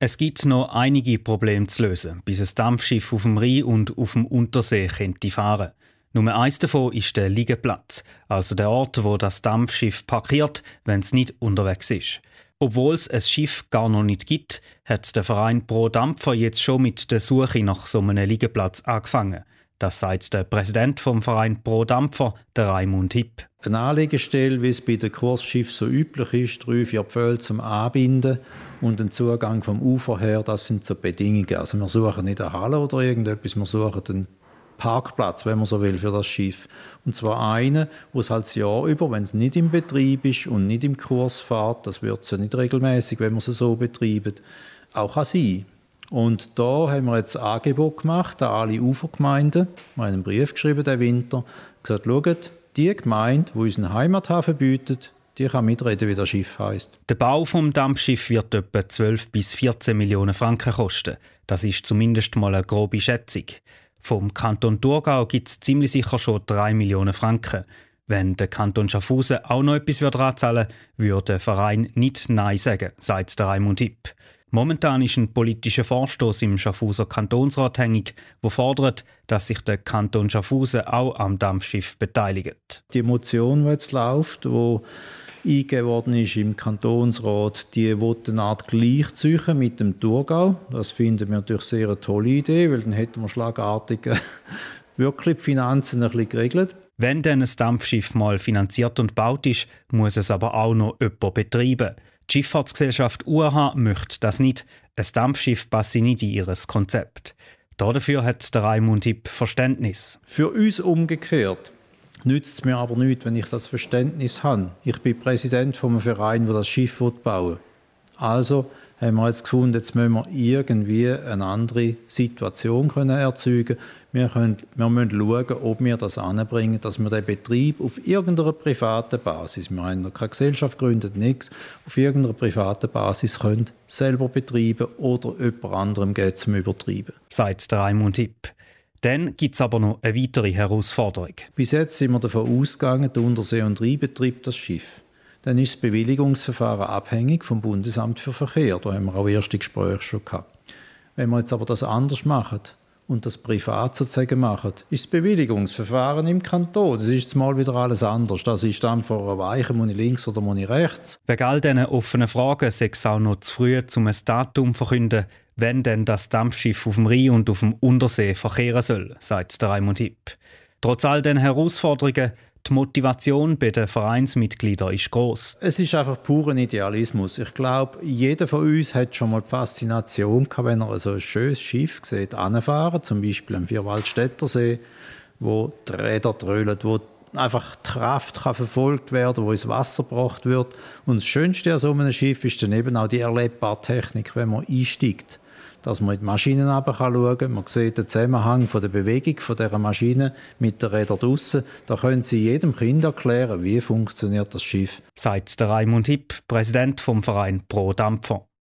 Es gibt noch einige Probleme zu lösen, bis ein Dampfschiff auf dem Rhein und auf dem Untersee könnte fahren. Nur eins davon ist der Liegeplatz, also der Ort, wo das Dampfschiff parkiert, wenn es nicht unterwegs ist. Obwohl es ein Schiff gar noch nicht gibt, hat der Verein Pro Dampfer jetzt schon mit der Suche nach so einem Liegeplatz angefangen. Das sagt der Präsident vom Verein Pro Dampfer, der Raimund Hipp. Eine Anlegestelle, wie es bei den Kursschiffen so üblich ist, 3-4 Pfähle zum Anbinden und ein Zugang vom Ufer her, das sind so Bedingungen. Also wir suchen nicht eine Halle oder irgendetwas, wir suchen einen Parkplatz, wenn man so will, für das Schiff. Und zwar einen, wo es halt das Jahr über, wenn es nicht im Betrieb ist und nicht im Kurs fährt, das wird es ja nicht regelmäßig, wenn man es so betreibt, auch sein. Und da haben wir jetzt ein Angebot gemacht an alle Ufergemeinden. Wir haben einen Brief geschrieben diesen Winter, gesagt, schaut, die Gemeinde, die unseren Heimathafen bietet, die kann mitreden, wie das Schiff heisst. Der Bau des Dampfschiffs wird etwa 12 bis 14 Millionen Franken kosten. Das ist zumindest mal eine grobe Schätzung. Vom Kanton Thurgau gibt es ziemlich sicher schon 3 Millionen Franken. Wenn der Kanton Schaffhausen auch noch etwas anzahlen würde, würde der Verein nicht Nein sagen, sagt der Raimund Hipp. Momentan ist ein politischer Vorstoß im Schaffhauser Kantonsrat hängig, der fordert, dass sich der Kanton Schaffhausen auch am Dampfschiff beteiligt. Die Motion, die jetzt läuft, die eingegeben worden ist im Kantonsrat, die will eine Art gleichziehen mit dem Thurgau. Das finden wir natürlich sehr eine tolle Idee, weil dann hätten wir schlagartig wirklich die Finanzen ein bisschen geregelt. Wenn dann ein Dampfschiff mal finanziert und gebaut ist, muss es aber auch noch jemand betreiben. Die Schifffahrtsgesellschaft UAH möchte das nicht. Ein Dampfschiff passe nicht in ihr Konzept. Dafür hat der Raimund Hipp Verständnis. Für uns umgekehrt nützt es mir aber nichts, wenn ich das Verständnis habe. Ich bin Präsident von einem Verein, der das Schiff bauen will. Also haben wir jetzt gefunden, jetzt müssen wir irgendwie eine andere Situation erzeugen können. Wir müssen schauen, ob wir das anbringen, dass wir den Betrieb auf irgendeiner privaten Basis, wir haben noch keine Gesellschaft gegründet, nichts, auf irgendeiner privaten Basis können selber betreiben oder jemand anderem geht zum Übertreiben. Sagt der Raimund Hipp. Dann gibt es aber noch eine weitere Herausforderung. Bis jetzt sind wir davon ausgegangen, der Untersee- und Rhein betreibt das Schiff. Dann ist das Bewilligungsverfahren abhängig vom Bundesamt für Verkehr. Da haben wir auch erste Gespräche schon gehabt. Wenn wir jetzt aber das anders machen und das privat sozusagen machen, ist das Bewilligungsverfahren im Kanton. Das ist jetzt mal wieder alles anders. Das ist dann vor einer Weiche, muss ich links oder muss ich rechts. Wegen all diesen offenen Fragen sei es auch noch zu früh, um ein Datum zu verkünden, wenn denn das Dampfschiff auf dem Rhein und auf dem Untersee verkehren soll, sagt der Raimund Hipp. Trotz all diesen Herausforderungen, die Motivation bei den Vereinsmitgliedern ist gross. Es ist einfach purer Idealismus. Ich glaube, jeder von uns hat schon mal die Faszination gehabt, wenn er so ein schönes Schiff sieht, anfahren, zum Beispiel am Vierwaldstättersee, wo die Räder trölen, wo einfach die Kraft kann verfolgt werden, wo ins Wasser gebracht wird. Und das Schönste an so einem Schiff ist dann eben auch die erlebbare Technik, wenn man einsteigt. Dass man in die Maschinen hinunterschauen kann. Man sieht den Zusammenhang von der Bewegung von dieser Maschine mit den Rädern draussen. Da können Sie jedem Kind erklären, wie funktioniert das Schiff. Sagt der Raimund Hipp, Präsident vom Verein Pro Dampfer.